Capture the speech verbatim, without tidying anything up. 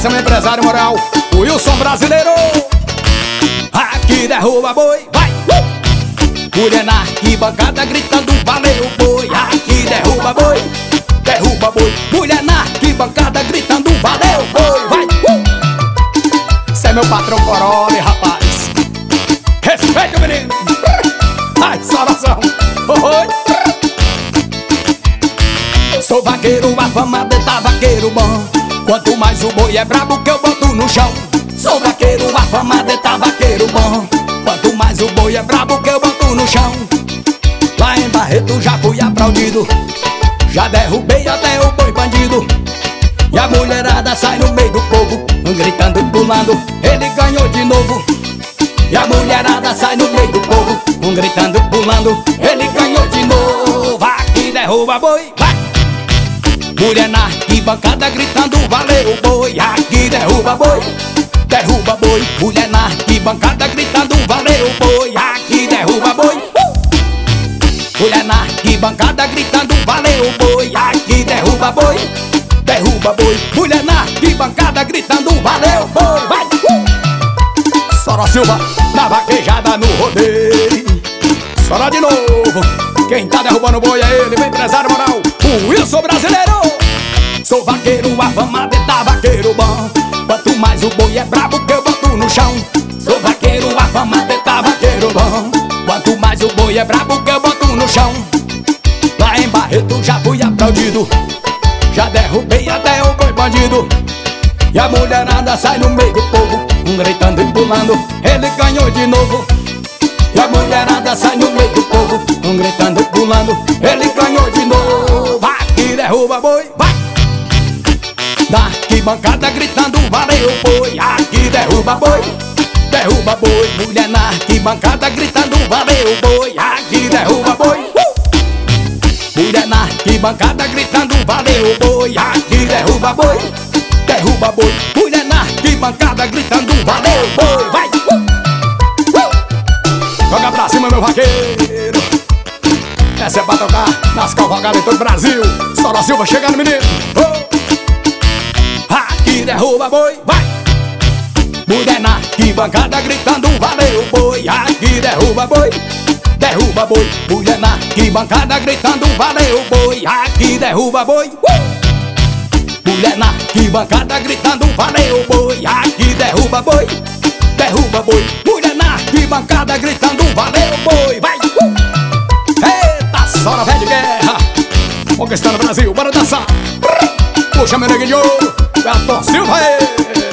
abraço, meu empresário moral, o Wilson brasileiro. Aqui derruba boi, vai! Uh! Mulher na arquibancada gritando valeu boi. Aqui derruba boi, derruba boi. Mulher na arquibancada gritando valeu boi, vai! Uh! Cê é meu patrão Corole, rapaz. Respeita o menino. Ai, saudação. Oi. Sou vaqueiro afamado, tá vaqueiro bom. Quanto mais o boi é brabo que eu boto no chão. Sou vaqueiro afamado, tá vaqueiro bom. Quanto mais o boi é brabo que eu boto no chão. Lá em Barreto já fui aplaudido, já derrubei até o boi bandido. E a mulherada sai no meio do povo, gritando e pulando, ele ganhou de novo. E a mulherada sai no meio do povo, gritando e pulando, ele ganhou de novo. Aqui derruba boi, vai! Mulher na arquibancada gritando valeu boi. Aqui derruba boi, derruba boi. Mulher na arquibancada gritando valeu boi. Aqui derruba boi. uh! Mulher na arquibancada gritando valeu boi. Aqui derruba boi, derruba boi. Mulher na arquibancada gritando valeu boi. Vai! Uh! Sora Silva na vaquejada no rodeio. Sora de novo. Quem tá derrubando o boi é ele, meu empresário moral, o Wilson brasileiro. Sou vaqueiro afamado e tá vaqueiro bom. Quanto mais o boi é brabo que eu boto no chão. Sou vaqueiro afamado e tá vaqueiro bom. Quanto mais o boi é brabo que eu boto no chão. Lá em Barreto já fui aplaudido, já derrubei até o boi bandido. E a mulherada sai no meio do povo, gritando e pulando, ele ganhou de novo. E a mulherada sai no meio do povo, gritando e pulando, ele ganhou de novo. Aqui derruba boi, vai! Na arquibancada gritando valeu boi. Aqui derruba boi, derruba boi. Mulher na arquibancada gritando valeu boi. Aqui derruba boi. uh! Mulher na arquibancada gritando valeu boi. Aqui derruba boi, derruba boi. Mulher na arquibancada gritando valeu boi. Vai! uh! Joga pra cima, meu vaqueiro. Essa é pra tocar nas cavalgadas em todo o Brasil. Sora Silva chegando, menino. Oh! Aqui derruba boi, vai! Mulher na arquibancada gritando valeu boi. Aqui derruba boi, derruba boi. Mulher na arquibancada gritando valeu boi. Aqui derruba boi. uh! Mulher na arquibancada gritando valeu boi. Aqui derruba boi, derruba boi. Mulher na arquibancada gritando valeu boi. Vai! Uh! Eita, Sora velho de guerra, conquistando o Brasil, bora dançar. Puxa meu neguinho, Beto Silva aí.